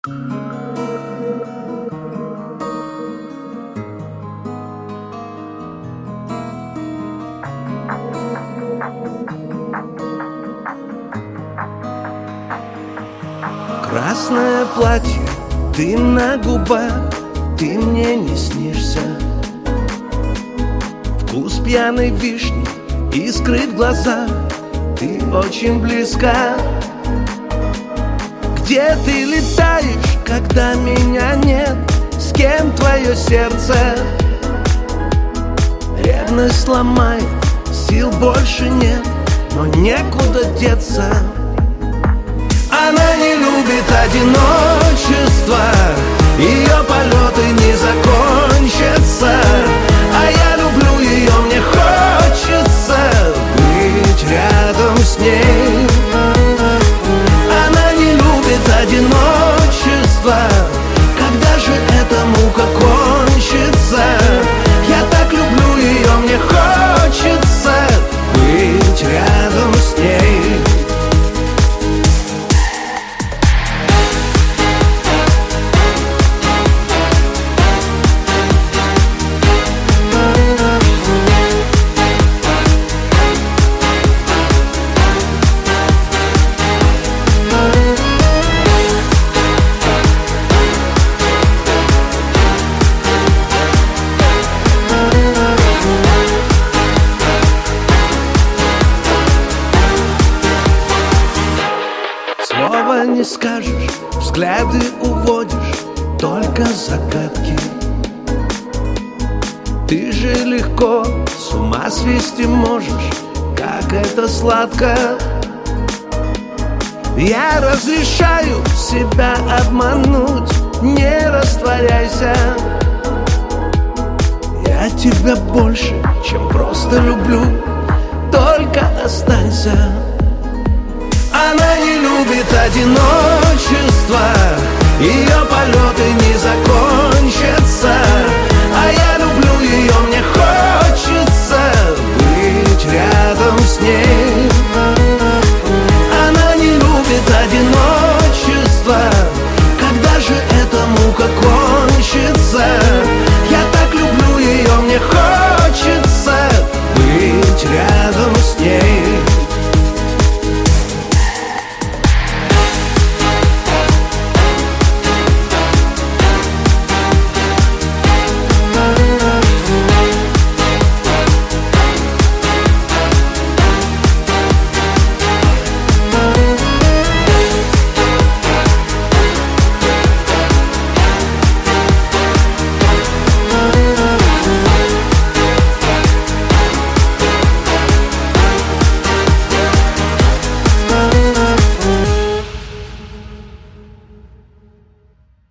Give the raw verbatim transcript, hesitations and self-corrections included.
Красное платье, ты на губах, ты мне не снишься. Вкус пьяной вишни, искры в глазах, ты очень близка. Где ты летаешь, когда меня нет? С кем твое сердце? Ревность сломает, сил больше нет, но некуда деться. Она не любит одиночество, ее полеты не закончатся. А я люблю ее, мне хочется быть рядом с ней. Она не любит одиночество, когда же эта мука кончится? Я так люблю ее, мне хочется быть рядом с ней. Слова не скажешь, взгляды уводишь, только загадки. Ты же легко с ума свести можешь, как это сладко. Я разрешаю себя обмануть, не растворяйся. Я тебя больше, чем просто люблю, только останься. Она не любит одиночество,